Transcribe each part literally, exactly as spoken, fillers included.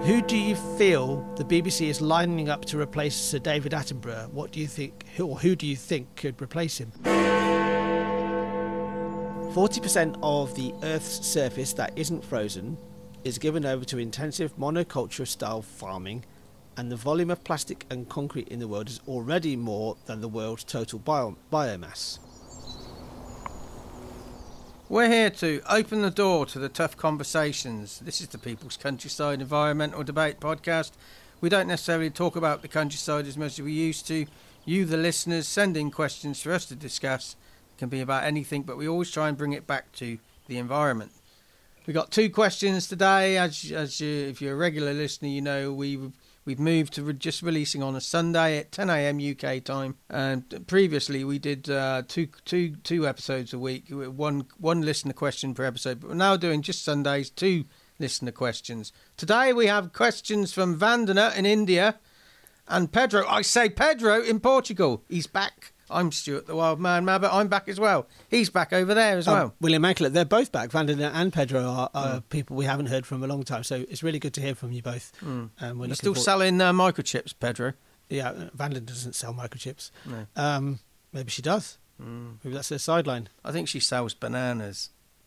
Who do you feel the B B C is lining up to replace Sir David Attenborough? What do you think, who, or who do you think could replace him? forty percent of the Earth's surface that isn't frozen is given over to intensive monoculture-style farming, and the volume of plastic and concrete in the world is already more than the world's total bio- biomass. We're here to open the door to the tough conversations. This is the People's Countryside Environmental Debate podcast. We don't necessarily talk about the countryside as much as we used to. You, the listeners, send in questions for us to discuss. It can be about anything, but we always try and bring it back to the environment. We got two questions today. As as you, if you're a regular listener, you know we've we've moved to re- just releasing on a Sunday at ten a.m. U K time. And previously we did uh, two two two episodes a week, one one listener question per episode. But we're now doing just Sundays, two listener questions. Today we have questions from Vandana in India and Pedro. I say Pedro in Portugal. He's back. I'm Stuart the Wild Man Mabbott. I'm back as well. He's back over there as well. Um, William Anklet, they're both back. Vandana and Pedro are, are mm. people we haven't heard from a long time, so it's really good to hear from you both. Mm. Um, we're You're still for- selling uh, microchips, Pedro? Yeah, Vandana doesn't sell microchips. No. Um, maybe she does. Mm. Maybe that's her sideline. I think she sells bananas.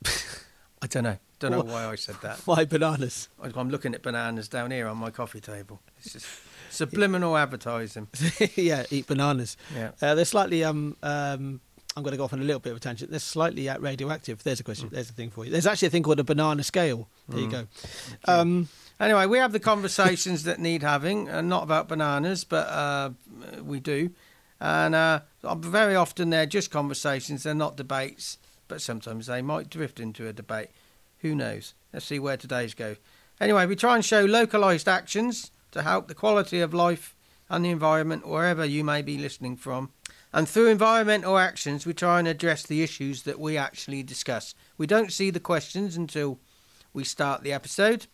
I don't know. Don't know why I said that. Why bananas? I'm looking at bananas down here on my coffee table. It's just subliminal advertising. Yeah, eat bananas. Yeah. Uh, they're slightly, um, um, I'm going to go off on a little bit of a tangent. They're slightly uh, radioactive. There's a question. Mm. There's a thing for you. There's actually a thing called a banana scale. There mm. you go. Okay. Um, anyway, we have the conversations that need having, and not about bananas, but uh, we do. And uh, very often they're just conversations. They're not debates, but sometimes they might drift into a debate. Who knows? Let's see where today's go. Anyway, we try and show localised actions to help the quality of life and the environment wherever you may be listening from. And through environmental actions, we try and address the issues that we actually discuss. We don't see the questions until we start the episode.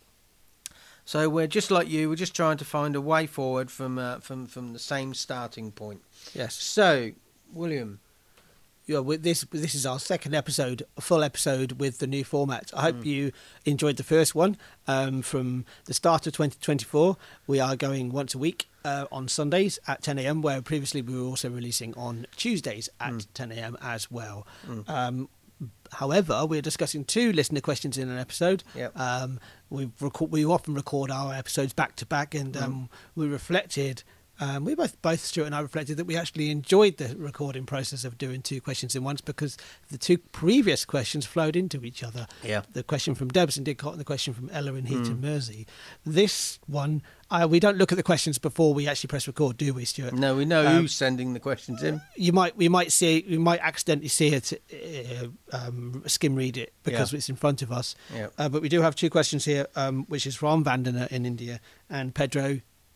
So we're just like you. We're just trying to find a way forward from uh, from from the same starting point. Yes. So, William. Yeah, with this this is our second episode, a full episode with the new format. I hope mm. you enjoyed the first one. Um, from the start of twenty twenty-four, we are going once a week uh, on Sundays at ten a.m, where previously we were also releasing on Tuesdays at mm. ten a.m. as well. Mm. Um, however, we're discussing two listener questions in an episode. Yep. Um, we record, we often record our episodes back to back, and um, mm. we reflected. Um, we both, both Stuart and I reflected that we actually enjoyed the recording process of doing two questions in once, because the two previous questions flowed into each other. Yeah. The question from Debs in Didcot and the question from Ella in Heaton mm. Mersey. This one, uh, we don't look at the questions before we actually press record, do we, Stuart? No, we know um, who's sending the questions in. You might, we might see, we might accidentally see it, uh, um, skim read it because yeah. it's in front of us. Yeah. Uh, but we do have two questions here, um, which is from Vandana in India and Pedro.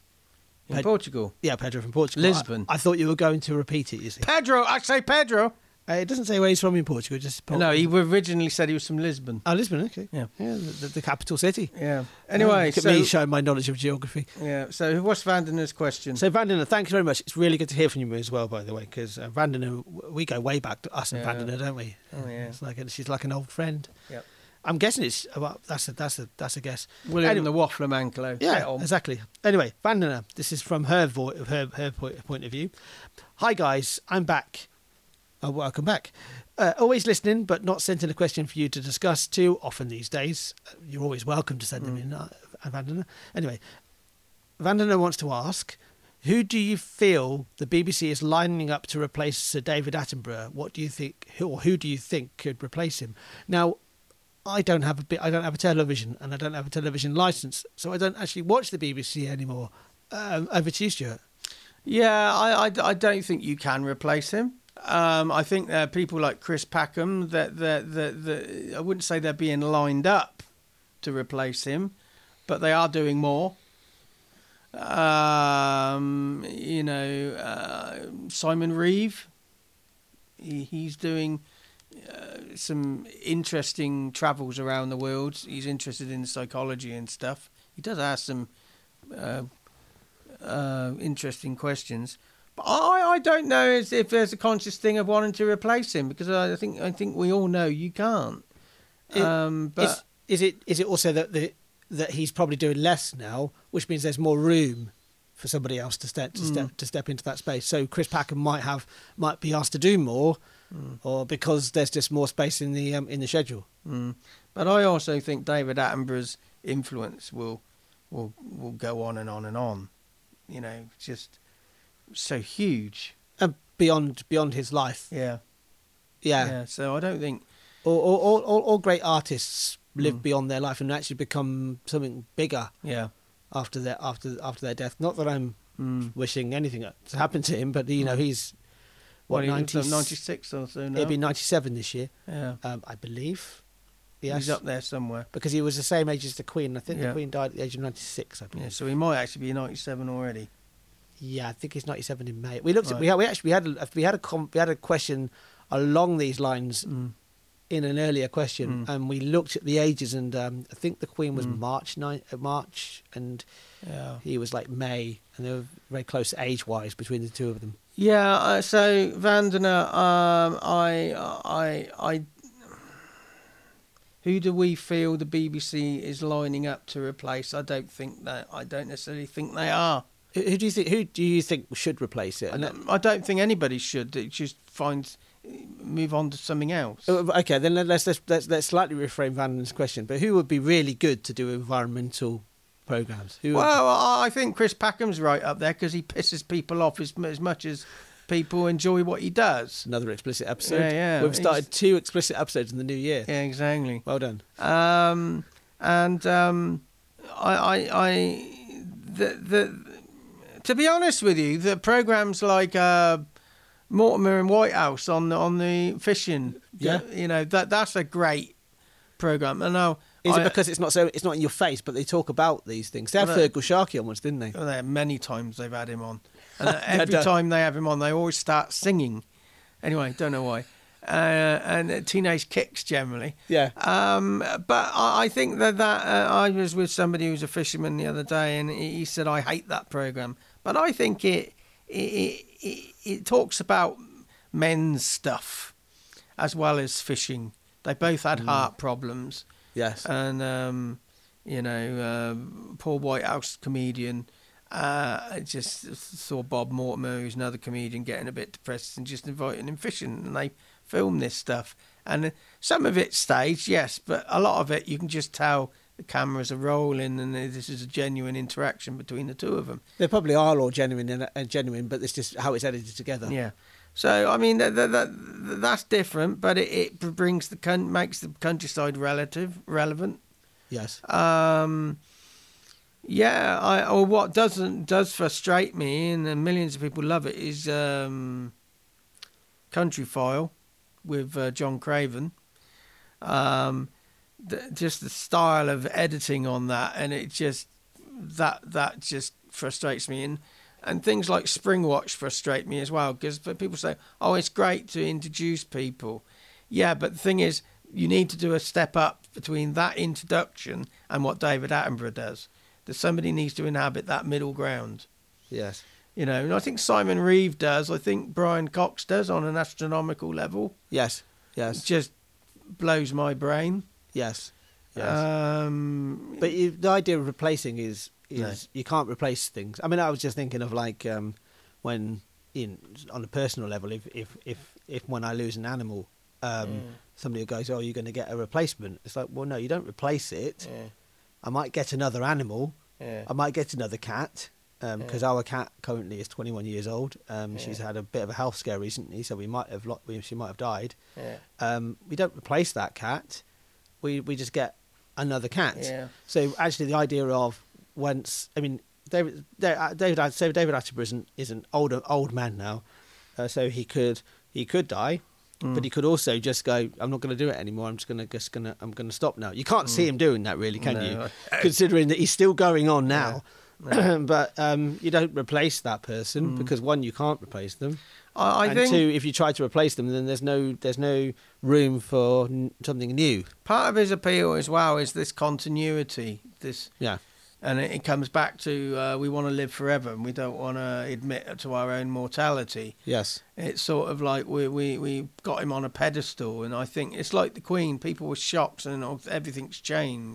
In Ped- Portugal? Yeah, Pedro from Portugal. Lisbon. I, I thought you were going to repeat it, you see. Pedro! I say Pedro! Uh, it doesn't say where he's from in Portugal, just... Port- no, he originally said he was from Lisbon. Oh, Lisbon, okay. Yeah. Yeah, the, the capital city. Yeah. Anyway, um, look at so... me showing my knowledge of geography. Yeah, so what's Vandana's question? So, Vandana, thanks very much. It's really good to hear from you as well, by the way, because uh, Vandana, we go way back to us and yeah. Vandana, don't we? Oh, yeah. It's like a, she's like an old friend. Yep. I'm guessing it's... Well, that's a, that's a, that's a guess. William anyway, the Waffler Manklow. Yeah, exactly. Anyway, Vandana, this is from her, vo- her, her point, point of view. Hi, guys. I'm back. Oh, welcome back. Uh, always listening, but not sent in a question for you to discuss too often these days. Uh, you're always welcome to send mm. them in, uh, Vandana. Anyway, Vandana wants to ask, who do you feel the B B C is lining up to replace Sir David Attenborough? What do you think, who, or who do you think could replace him? Now, I don't have a bit. I don't have a television, and I don't have a television license, so I don't actually watch the B B C anymore. Um, over to you, Stuart. Yeah, I, I, I don't think you can replace him. Um, I think there are people like Chris Packham that that that, that I wouldn't say they're being lined up to replace him, but they are doing more. Um, you know, uh, Simon Reeve. He, he's doing. Uh, some interesting travels around the world. He's interested in psychology and stuff. He does ask some uh, uh, interesting questions. But I, I don't know if, if there's a conscious thing of wanting to replace him, because I think I think we all know you can't. It, um, but is, is it is it also that the that he's probably doing less now, which means there's more room for somebody else to step to Mm. step to step into that space. So Chris Packham might have might be asked to do more, Mm. or because there's just more space in the um, in the schedule. Mm. But I also think David Attenborough's influence will will will go on and on and on. You know, just so huge. And beyond beyond his life, Yeah. yeah. Yeah. So I don't think. All, all, all, all, all great artists live Mm. beyond their life and actually become something bigger Yeah. after their after after their death. Not that I'm Mm. wishing anything to happen to him, but you know he's what Well, he was, ninety uh, ninety-six or so now. He'll be ninety-seven this year, Yeah. um, I believe. Yes, He's up there somewhere. because he was the same age as the Queen. I think Yeah. the Queen died at the age of ninety-six. I believe. Yeah. So he might actually be ninety-seven already. Yeah, I think he's ninety-seven in May. We looked at Right. we, had, we actually we had a, we had a com, we had a question along these lines Mm. in an earlier question, Mm. and we looked at the ages, and um, I think the Queen was Mm. March nine, uh, March, and Yeah. he was like May, and they were very close age wise between the two of them. Yeah. Uh, so Vandana, um, I, I, I. Who do we feel the B B C is lining up to replace? I don't think that. I don't necessarily think they are. Who, who do you think? Who do you think should replace it? I And don't, I don't think anybody should. It just finds move on to something else. Uh, okay, then let's let's let's, let's slightly reframe Vanden's question. But who would be really good to do environmental programs? Who would- Well, I I think Chris Packham's right up there because he pisses people off as, as much as people enjoy what he does. another explicit episode. Yeah, yeah, We've started he's- two explicit episodes in the new year. Yeah, exactly. Well done. Um, and um, I, I, I, the, the, to be honest with you, the programs like uh, Mortimer and Whitehouse on the on the fishing, Yeah. you know that that's a great program. I know. Is I, it because it's not so? It's not in your face, but they talk about these things. They had Well, Fergal Sharkey on once, didn't they? There are many times they've had him on, and uh, every don't. time they have him on, they always start singing. Anyway, don't know why. Uh, and uh, Teenage Kicks generally. Yeah. Um, but I, I think that that uh, I was with somebody who's a fisherman the other day, and he, he said I hate that program. But I think it it, it it it talks about men's stuff as well as fishing. They both had Mm. heart problems. Yes. And um, you know, um, Paul Whitehouse, comedian, uh, I just saw Bob Mortimer, who's another comedian, getting a bit depressed and just inviting him fishing, and they film this stuff. And some of it's staged, yes, but a lot of it you can just tell the cameras are rolling, and this is a genuine interaction between the two of them. They probably are all genuine and uh, genuine, but it's just how it's edited together. Yeah. So I mean that, that, that that's different, but it, it brings the con- makes the countryside relative relevant. Yes. Um, yeah, I or what doesn't does frustrate me, and then millions of people love it, is um, Country File with uh, John Craven. Um, th- just the style of editing on that, and it just that that just frustrates me, and and things like Springwatch frustrate me as well, because people say, "Oh, it's great to introduce people." Yeah, but the thing is, you need to do a step up between that introduction and what David Attenborough does. That somebody needs to inhabit that middle ground. Yes. You know, and I think Simon Reeve does. I think Brian Cox does on an astronomical level. Yes. It Yes. just blows my brain. Yes. Yes. Um, But you, the idea of replacing is is No. you can't replace things. I mean, I was just thinking of like um, when in on a personal level, if if if, if when I lose an animal, um, Yeah. somebody goes, "Oh, you're going to get a replacement." It's like, well, no, you don't replace it. yeah, I might get another animal. yeah, I might get another cat because Yeah. our cat currently is twenty-one years old. Um, She's Yeah. had a bit of a health scare recently, so we might have lo- we, she might have died. yeah, Um, we don't replace that cat. We we just get another cat. yeah. So actually, the idea of once, I mean, David David David, so David Attenborough is an, is an older old man now, uh, so he could he could die. Mm. But he could also just go, I'm not going to do it anymore. I'm just going to just going to I'm going to stop now. You can't see him doing that, really, can No. you? Considering that he's still going on now. No. but um, you don't replace that person Mm. because one, you can't replace them, I, I and think two, if you try to replace them, then there's no there's no room for n- something new. part of his appeal as well is this continuity. This Yeah. And it, it comes back to uh, we want to live forever, and we don't want to admit to our own mortality. Yes. It's sort of like we we we got him on a pedestal, and I think it's like the Queen. People were shocked, and oh, everything's changed.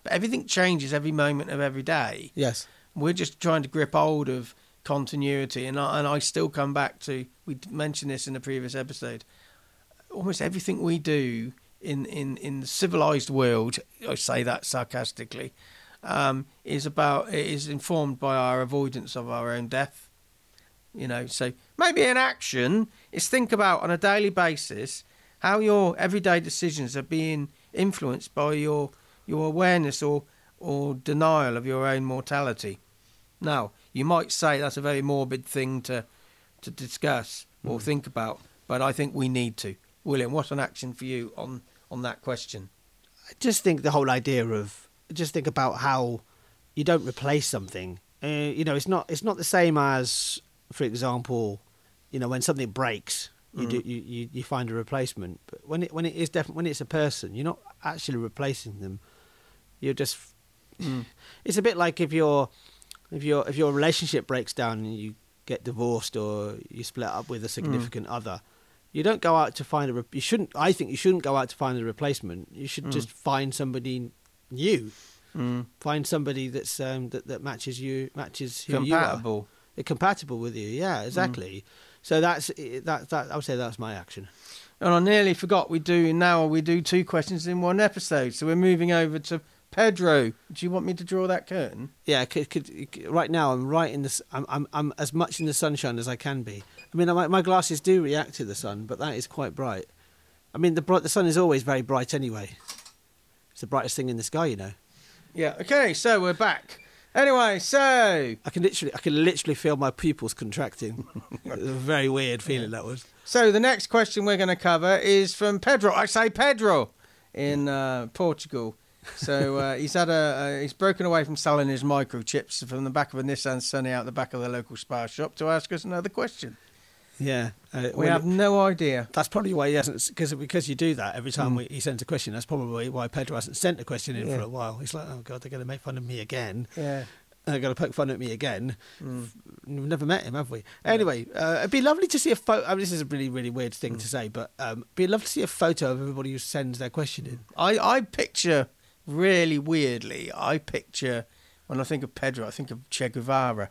But everything changes every moment of every day. Yes. We're just trying to grip hold of continuity, and I, and I still come back to, we mentioned this in the previous episode, almost everything we do in, in, in the civilized world, I say that sarcastically, um, is about, is informed by our avoidance of our own death. You know, so maybe an action is think about on a daily basis how your everyday decisions are being influenced by your your awareness or or denial of your own mortality. Now, you might say that's a very morbid thing to to discuss or mm. think about, but I think we need to. William, what's an action for you on, on that question? I just think the whole idea of, just think about how you don't replace something. Uh, you know, it's not it's not the same as, for example, you know, when something breaks, you mm. do you, you, you find a replacement. But when it when it is definitely when it's a person, you're not actually replacing them. You're just. Mm. It's a bit like if your if your if your relationship breaks down and you get divorced or you split up with a significant mm. other. You don't go out to find a. Re- you shouldn't. I think you shouldn't go out to find a replacement. You should mm. just find somebody new. Mm. Find somebody that's um, that that matches you, matches who compatible. you are. They're compatible with you. Yeah, exactly. Mm. So that's that. That I would say that's my action. And I nearly forgot we do now. We do two questions in one episode. So we're moving over to Pedro. Do you want me to draw that curtain? Yeah. Could, could, right now, I'm right in the. I'm I'm I'm as much in the sunshine as I can be. I mean, my, my glasses do react to the sun, but that is quite bright. I mean, the bright, the sun is always very bright anyway. It's the brightest thing in the sky, you know. Yeah. Okay. So we're back. Anyway, so I can literally, I can literally feel my pupils contracting. It was a very weird feeling, that was. So the next question we're going to cover is from Pedro. I say Pedro in uh, Portugal. So uh, he's had a uh, he's broken away from selling his microchips from the back of a Nissan Sunny out the back of the local Spar shop to ask us another question. Yeah, uh, we have it, no idea. That's probably why he hasn't, because because you do that every time mm. we, he sends a question. That's probably why Pedro hasn't sent a question in yeah. for a while. He's like, oh god, they're going to make fun of me again. Yeah, they're going to poke fun at me again. Mm. We've never met him, have we? Yeah. Anyway, uh, it'd be lovely to see a photo. I mean, this is a really really weird thing mm. to say, but um, it'd be lovely to see a photo of everybody who sends their question in. I I picture really weirdly. I picture when I think of Pedro, I think of Che Guevara.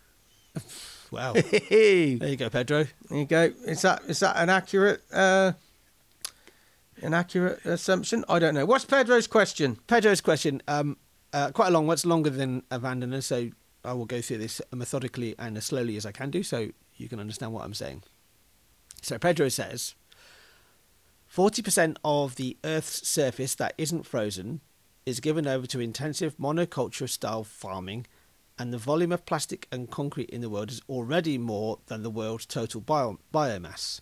Wow. There you go, Pedro. There you go. Is that is that an accurate uh, an accurate assumption? I don't know. What's Pedro's question? Pedro's question, um, uh, quite a long one. It's longer than Vandana, so I will go through this methodically and as slowly as I can do so you can understand what I'm saying. So Pedro says, forty percent of the Earth's surface that isn't frozen is given over to intensive monoculture-style farming, and the volume of plastic and concrete in the world is already more than the world's total bio- biomass.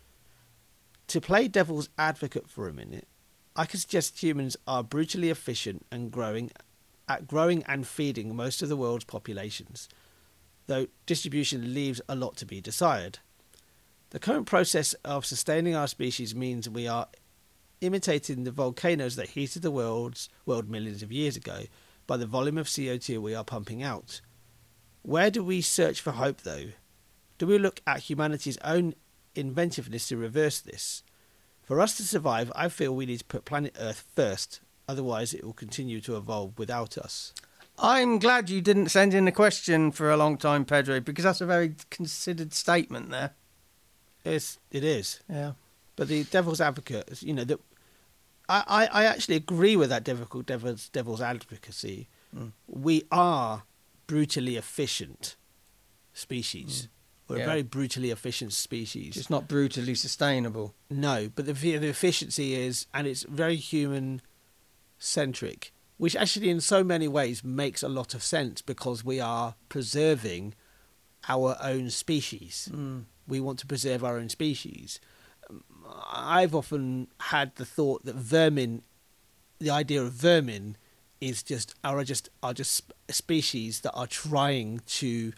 To play devil's advocate for a minute, I can suggest humans are brutally efficient and growing at growing and feeding most of the world's populations, though distribution leaves a lot to be desired. The current process of sustaining our species means we are imitating the volcanoes that heated the world's world millions of years ago, by the volume of C O two we are pumping out. Where do we search for hope, though? Do we look at humanity's own inventiveness to reverse this? For us to survive, I feel we need to put planet Earth first, otherwise it will continue to evolve without us. I'm glad you didn't send in a question for a long time, Pedro, because that's a very considered statement there. It's, it is. Yeah. But the devil's advocate, you know, that I, I, I actually agree with that devil's, devil's, devil's advocacy. Mm. We are brutally efficient species. Mm. We're yeah. a very brutally efficient species. It's not brutally sustainable. No, but the, the efficiency is, and it's very human-centric, which actually in so many ways makes a lot of sense because we are preserving our own species. Mm. We want to preserve our own species. I've often had the thought that vermin, the idea of vermin, is just are just are just species that are trying to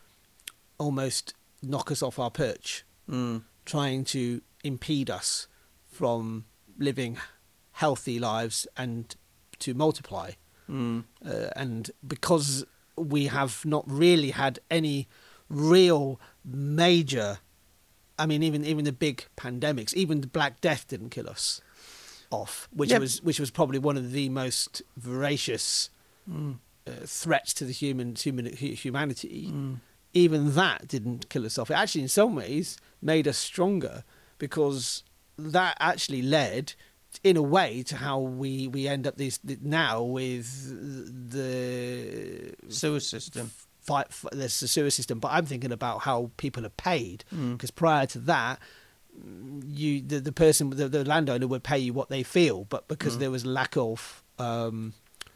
almost knock us off our perch, mm. trying to impede us from living healthy lives and to multiply. Mm. Uh, and because we have not really had any real major, I mean, even even the big pandemics, even the Black Death didn't kill us. off, which Yeah. was which was probably one of the most voracious Mm. uh, threats to the human, human hu- humanity. Mm. Even that didn't kill us off. It actually, in some ways, made us stronger, because that actually led, in a way, to how we, we end up this now with the Sewer system. fight. There's the sewer system, but I'm thinking about how people are paid, Mm. because prior to that, you the, the person, the, the landowner would pay you what they feel, but because Mm. there was lack of um,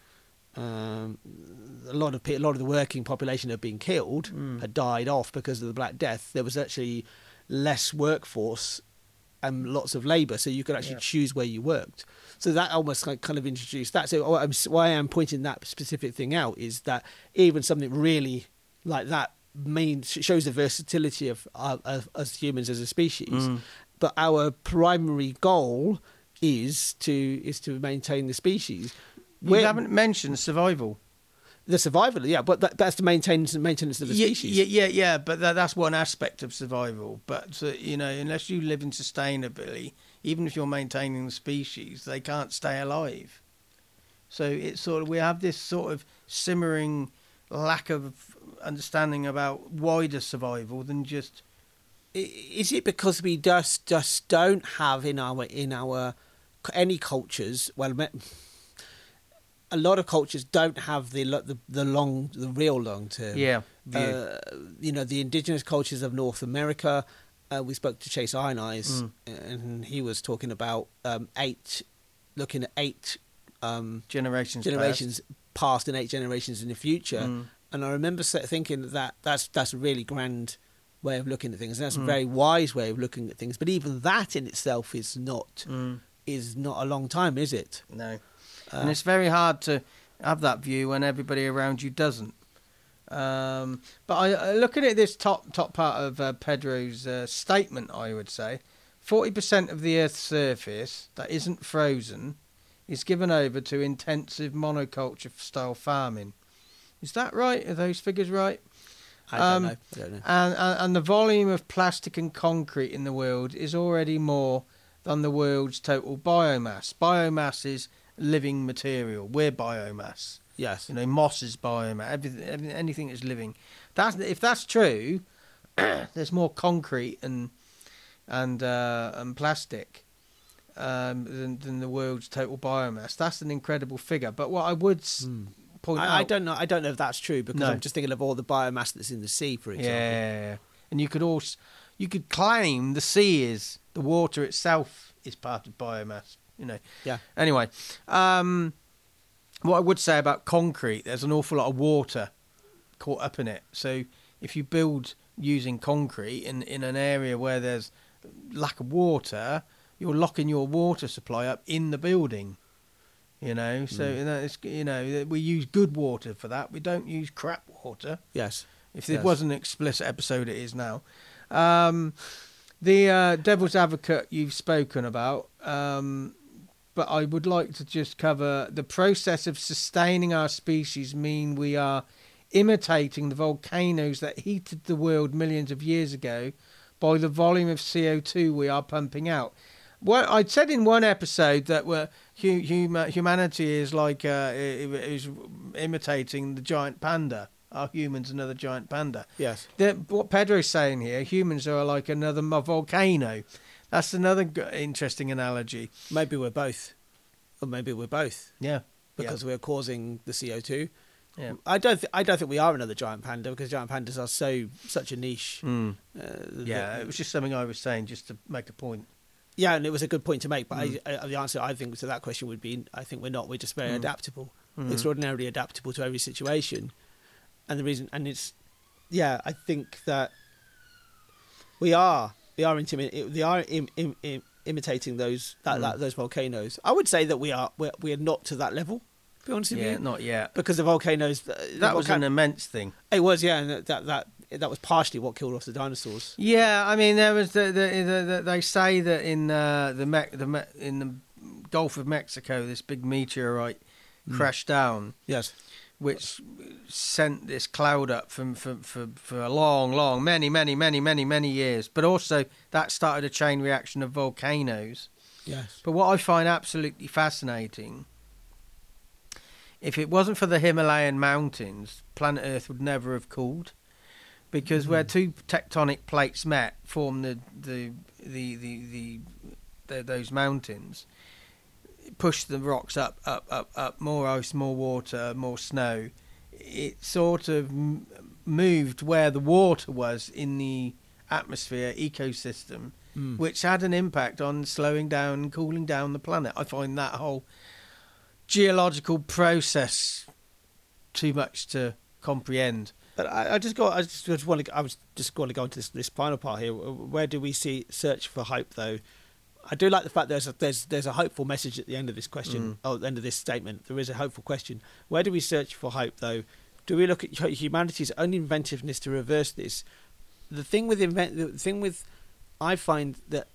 um, a lot of pe- a lot of the working population had been killed, Mm. had died off because of the Black Death. There was actually less workforce and lots of labour, so you could actually Yeah. choose where you worked. So that almost like kind of introduced that. So what I'm, why I'm pointing that specific thing out is that even something really like that means shows the versatility of, of, of us humans as a species. Mm. But our primary goal is to is to maintain the species. You We're- haven't mentioned survival. the survival, yeah, but that, that's the maintenance maintenance of the Yeah, species. yeah, yeah, yeah, but that, that's one aspect of survival. But, uh, you know, unless you live in sustainably, even if you're maintaining the species, they can't stay alive. So it's sort of, we have this sort of simmering lack of understanding about wider survival than just... I- Is it because we just just don't have in our in our any cultures? Well, me- a lot of cultures don't have the lo- the, the long the real long term. Yeah, view. Uh, you know, the indigenous cultures of North America. Uh, we spoke to Chase Iron Eyes, Mm. and he was talking about um, eight, looking at eight um, generations generations past and eight generations in the future. Mm. And I remember sa- thinking that that's that's a really grand way of looking at things, and that's Mm. a very wise way of looking at things. But even that in itself is not Mm. is not a long time, is it? No. Uh, And it's very hard to have that view when everybody around you doesn't. Um, but I, I looking at this top top part of uh, Pedro's uh, statement, I would say forty percent of the Earth's surface that isn't frozen is given over to intensive monoculture style farming. Is that right? Are those figures right? I don't Um, know. I don't know. And, and and the volume of plastic and concrete in the world is already more than the world's total biomass. Biomass is living material. We're biomass. Yes. You know, moss is biomass. Everything, everything anything that's living. That's if that's true. There's more concrete and and uh, and plastic um, than than the world's total biomass. That's an incredible figure. But what I would s Hmm. point out, I, I don't know. I don't know if that's true, because No. I'm just thinking of all the biomass that's in the sea, for example. yeah, and you could also you could claim the sea is the water itself is part of biomass. You know. Yeah. Anyway, um, what I would say about concrete, there's an awful lot of water caught up in it. So if you build using concrete in in an area where there's lack of water, you're locking your water supply up in the building. You know, so Mm. you know, it's, you know, we use good water for that. We don't use crap water. Yes. If this Yes. was an explicit episode, it is now. Um, the uh, devil's advocate you've spoken about, um, but I would like to just cover the process of sustaining our species mean we are imitating the volcanoes that heated the world millions of years ago by the volume of C O two we are pumping out. Well, I'd said in one episode that we're, hu- huma- humanity is like uh, is imitating the giant panda. Are humans another giant panda? Yes. The, what Pedro's saying here, humans are like another mo- volcano. That's another g- interesting analogy. Maybe we're both, or maybe we're both, Yeah, because we're causing the C O two. yeah. I don't. Th- I don't think we are another giant panda, because giant pandas are so such a niche. Mm. Uh, Yeah, that- it was just something I was saying just to make a point. yeah, and it was a good point to make. But Mm. I, I, the answer I think to that question would be: I think we're not. We're just very Mm. adaptable, Mm. extraordinarily adaptable to every situation. And the reason, and it's, yeah, I think that we are, we are intimi- they are Im, im, im, imitating those that, Mm. that those volcanoes. I would say that we are we're, we're not to that level. To be honest with Yeah, you, not yet. because the volcanoes. The That was volcan- an immense thing. It was, yeah, and that that that was partially what killed off the dinosaurs. Yeah, I mean, there was the, the, the, the they say that in uh, the, Me- the Me- in the Gulf of Mexico, this big meteorite Mm. crashed down, Yes. which sent this cloud up from for, for, for a long, long, many, many, many, many, many years. But also that started a chain reaction of volcanoes. Yes. But what I find absolutely fascinating, if it wasn't for the Himalayan mountains, planet Earth would never have cooled, because mm. where two tectonic plates met, form the the the the, the, the those mountains, push the rocks up, up, up, up. More ice, more water, more snow. It sort of m- moved where the water was in the atmosphere ecosystem, mm. which had an impact on slowing down and cooling down the planet. I find that whole geological process too much to comprehend. But I, I just got. I just, just want to. I was just going to go into this, this final part here. Where do we see search for hope, though? I do like the fact there's a, there's there's a hopeful message at the end of this question. Mm. Oh, at the end of this statement, there is a hopeful question. Where do we search for hope, though? Do we look at humanity's own inventiveness to reverse this? The thing with invent, the thing with, I find that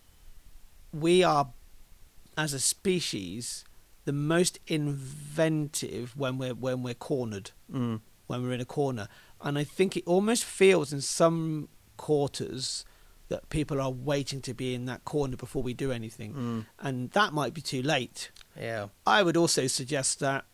we are, as a species, the most inventive when we're when we're cornered, mm. when we're in a corner, and I think it almost feels in some quarters that people are waiting to be in that corner before we do anything, mm. and that might be too late. Yeah, I would also suggest that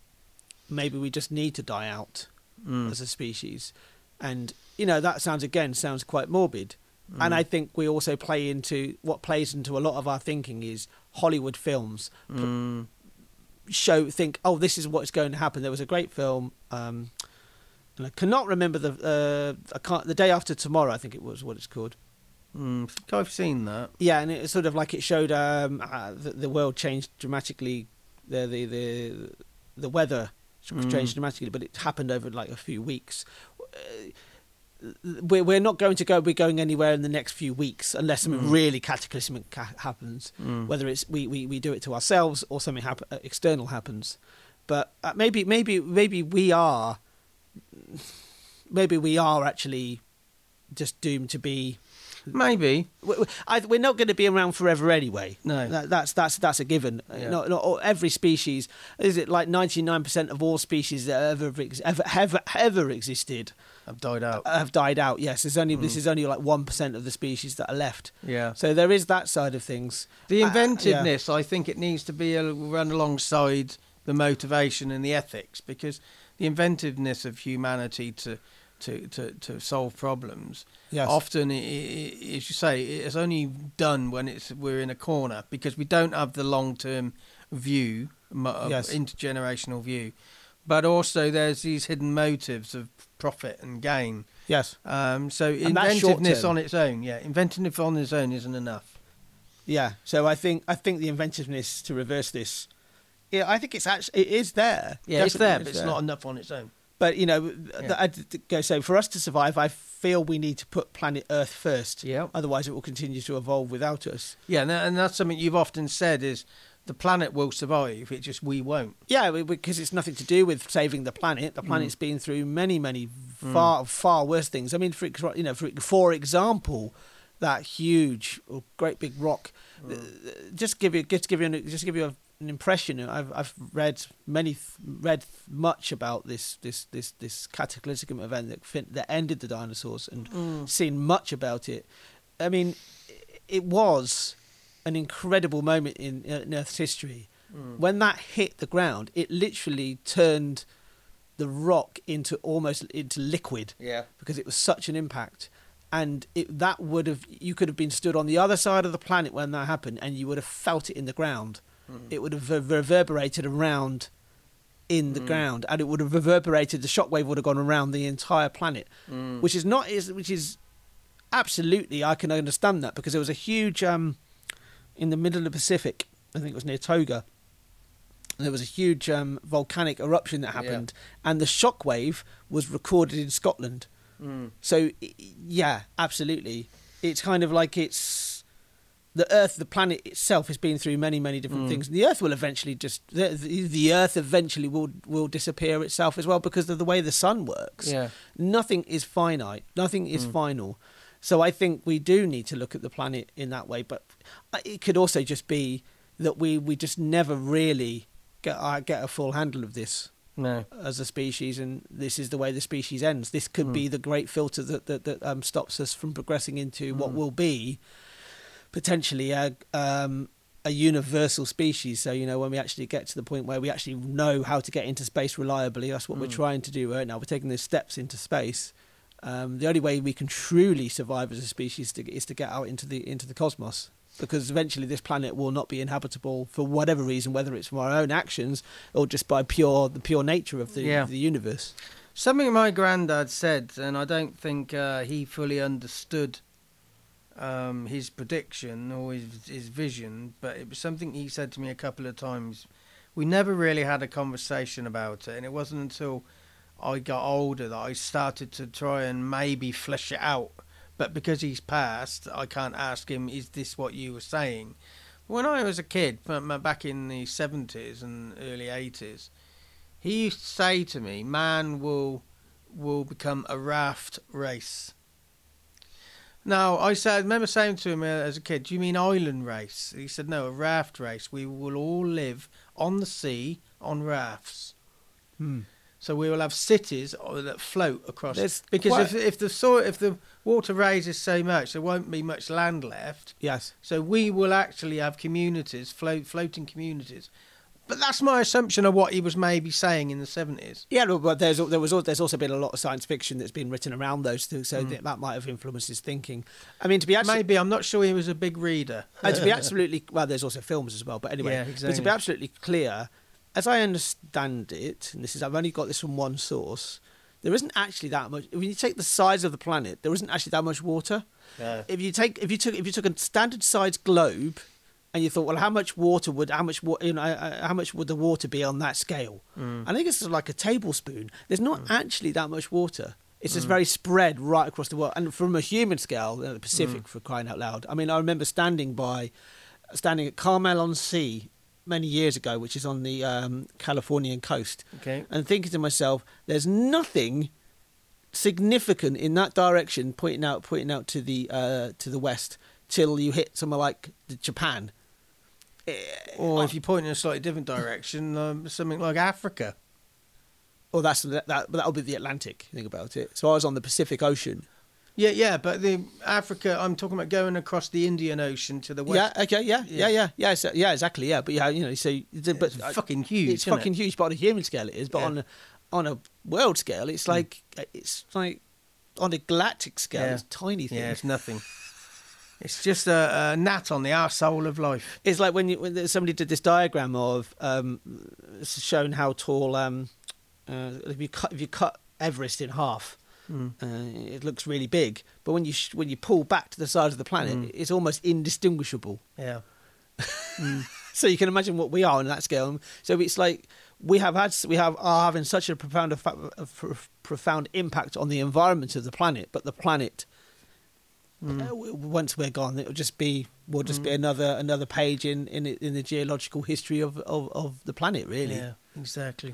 maybe we just need to die out mm. as a species, and you know that sounds again sounds quite morbid. Mm. And I think we also play into what plays into a lot of our thinking is Hollywood films. Mm. Show think oh this is what's going to happen. There was a great film um and I cannot remember the uh I can't the Day After Tomorrow, I think it was what it's called. mm, I've seen that. Yeah, and it's sort of like it showed um uh, the, the world changed dramatically, the the the, the weather changed mm. dramatically, but it happened over like a few weeks. uh, We're we're not going to go. We're going anywhere in the next few weeks unless something mm. really cataclysmic ca- happens. Mm. Whether it's we, we, we do it to ourselves or something hap- uh, external happens. But uh, maybe maybe maybe we are maybe we are actually just doomed to be. Maybe We're, we're not going to be around forever anyway. No, that, that's that's that's a given. Yeah. Not, not every species. Is it like ninety-nine percent of all species that ever ever ever ever existed have died out? Have died out. Yes, there's only mm. this is only like one percent of the species that are left. Yeah. So there is that side of things. The inventiveness, uh, yeah. I think, it needs to be a, run alongside the motivation and the ethics, because the inventiveness of humanity to to to, to solve problems. Yes. Often, it, it, as you say, it's only done when it's we're in a corner, because we don't have the long-term view, yes. intergenerational view. But also, there's these hidden motives of profit and gain. Yes. Um, so And inventiveness on its own, yeah, inventiveness on its own isn't enough. Yeah. So I think I think the inventiveness to reverse this, yeah, I think it's actually it is there. Yeah, it's there, but it's it's there. not enough on its own. But you know, Yeah. I go so for us to survive, I feel we need to put planet Earth first. Yeah. Otherwise, it will continue to evolve without us. Yeah, and, that, and that's something you've often said is the planet will survive. It just we won't. Yeah, because it's nothing to do with saving the planet. The planet's mm. been through many, many far, mm. far worse things. I mean, for you know, for, for example, that huge, or great big rock. Mm. Just give you, just give you, an, just give you a, an impression. I've I've read many, read much about this this this this cataclysmic event that fin- that ended the dinosaurs, and mm. seen much about it. I mean, it was an incredible moment in, in Earth's history. Mm. When that hit the ground, it literally turned the rock into almost into liquid. Yeah. Because it was such an impact. And it, that would have, you could have been stood on the other side of the planet when that happened, and you would have felt it in the ground. Mm. It would have reverberated around in the mm. ground, and it would have reverberated, the shockwave would have gone around the entire planet, mm. which is not, is which is absolutely, I can understand that, because there was a huge, um, in the middle of the Pacific, I think it was near Toga, there was a huge um, volcanic eruption that happened, yeah. and the shockwave was recorded in Scotland. Mm. So, yeah, absolutely. It's kind of like it's the Earth, the planet itself has been through many, many different mm. things. The Earth will eventually just, the, the, the Earth eventually will will disappear itself as well, because of the way the sun works. Yeah. Nothing is finite. Nothing is mm. final. So I think we do need to look at the planet in that way. But it could also just be that we, we just never really get, uh, get a full handle of this. No. As a species, and this is the way the species ends. This could mm. be the great filter that that, that um, stops us from progressing into mm. what will be potentially a um, a universal species. So, you know, when we actually get to the point where we actually know how to get into space reliably, that's what mm. we're trying to do right now. We're taking those steps into space. Um, the only way we can truly survive as a species to, is to get out into the into the cosmos, because eventually this planet will not be inhabitable for whatever reason, whether it's from our own actions or just by pure the pure nature of the, yeah. the universe. Something my granddad said, and I don't think uh, he fully understood um, his prediction or his, his vision, but it was something he said to me a couple of times. We never really had a conversation about it, and it wasn't until I got older that I started to try and maybe flesh it out. But because he's passed, I can't ask him, is this what you were saying? When I was a kid, back in the seventies and early eighties, he used to say to me, man will will become a raft race. Now, I said, I remember saying to him as a kid, do you mean island race? He said, no, a raft race. We will all live on the sea on rafts. Hmm. So we will have cities that float across. There's because quite- if if the soil, if the water raises so much, there won't be much land left. Yes. So we will actually have communities, float, floating communities. But that's my assumption of what he was maybe saying in the seventies. Yeah, but there's there was al- there's also been a lot of science fiction that's been written around those two, so Mm. that, that might have influenced his thinking. I mean, to be actually, Maybe, I'm not sure he was a big reader. and to be absolutely well, there's also films as well. But anyway, Yeah, but to exactly. be absolutely clear, as I understand it, and this is I've only got this from one source, there isn't actually that much. When you take the size of the planet, there isn't actually that much water. Yeah. If you take if you took if you took a standard sized globe, and you thought, well, how much water would how much wa- you know uh, how much would the water be on that scale? Mm. I think it's like a tablespoon. There's not mm. actually that much water. It's just mm. very spread right across the world. And from a human scale, uh, the Pacific, mm. for crying out loud. I mean, I remember standing by, standing at Carmel on Sea many years ago, which is on the um, Californian coast, Okay. and thinking to myself, there's nothing significant in that direction, pointing out pointing out to the uh, to the west, till you hit somewhere like Japan. Or if you point in a slightly different direction, um, something like Africa. Or that's that, that that'll be the Atlantic. Think about it. So I was on the Pacific Ocean. Yeah, yeah, but the Africa, I'm talking about going across the Indian Ocean to the west. Yeah. Okay. Yeah. Yeah. Yeah. Yeah. Yeah. So, yeah. Exactly. Yeah. But yeah, you know, so Yeah, but it's fucking huge. It's isn't fucking it? huge, but on a human scale, it is. But Yeah. on a, on a world scale, it's like it's like on a galactic scale, Yeah. it's a tiny thing. Yeah, it's nothing. It's just a, a gnat on the arsehole of life. It's like when you when somebody did this diagram of um, showing how tall um, uh, if you cut if you cut Everest in half, Mm. uh, it looks really big. But when you sh- when you pull back to the size of the planet, Mm. it's almost indistinguishable. Yeah. mm. So you can imagine what we are on that scale. So it's like we have had we have are having such a profound a profound impact on the environment of the planet, but the planet. Mm. Uh, w- once we're gone, it'll just be will just Mm. be another another page in in, in the geological history of, of, of the planet, really. Yeah, exactly.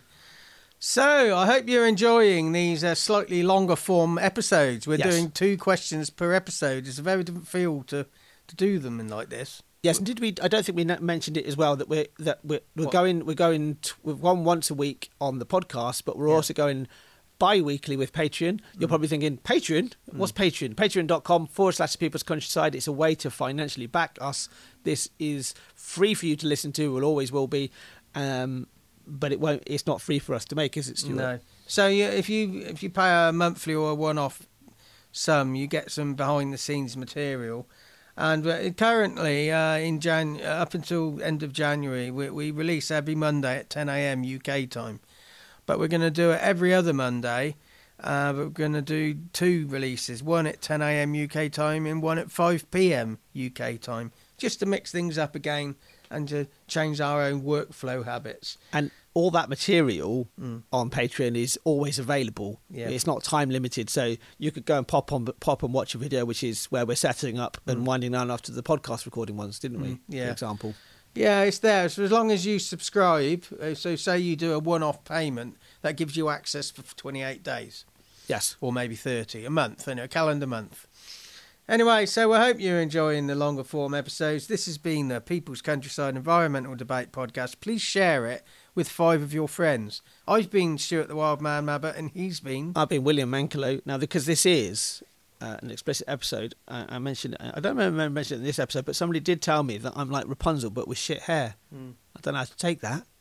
So I hope you're enjoying these uh, slightly longer form episodes. We're Yes. doing two questions per episode. It's a very different feel to, to do them in like this. Yes, and did we? I don't think we ne- mentioned it as well that we're that we're, we're What? going we're going t- we've gone once a week on the podcast, but we're Yeah. also going bi-weekly with Patreon. You're Mm. probably thinking, Patreon? What's Patreon? Patreon.com forward slash People's Countryside. It's a way to financially back us. This is free for you to listen to, will always will be, um, but it won't. It's not free for us to make, is it, Stuart? No. So yeah, if you if you pay a monthly or a one-off sum, you get some behind-the-scenes material. And uh, currently, uh, in Jan uh, up until end of January, we, we release every Monday at ten a.m. U K time. But we're going to do it every other Monday. Uh, but we're going to do two releases, one at ten a.m. U K time and one at five p.m. U K time, just to mix things up again and to change our own workflow habits. And all that material Mm. on Patreon is always available. Yeah. It's not time limited, so you could go and pop on pop and watch a video, which is where we're setting up and Mm. winding down after the podcast recording ones, didn't we? Mm, yeah. For example. Yeah, it's there. So as long as you subscribe, uh, so say you do a one-off payment, that gives you access for twenty-eight days. Yes. Or maybe thirty, a month, you know, a calendar month. Anyway, so I hope you're enjoying the longer form episodes. This has been the People's Countryside Environmental Debate Podcast. Please share it with five of your friends. I've been Stuart the Wild Man Mabbott, and he's been... I've been William Mankelo. Now, because this is uh, an explicit episode, uh, I mentioned, I don't remember mentioning it in this episode, but somebody did tell me that I'm like Rapunzel, but with shit hair. Mm. I don't know how to take that.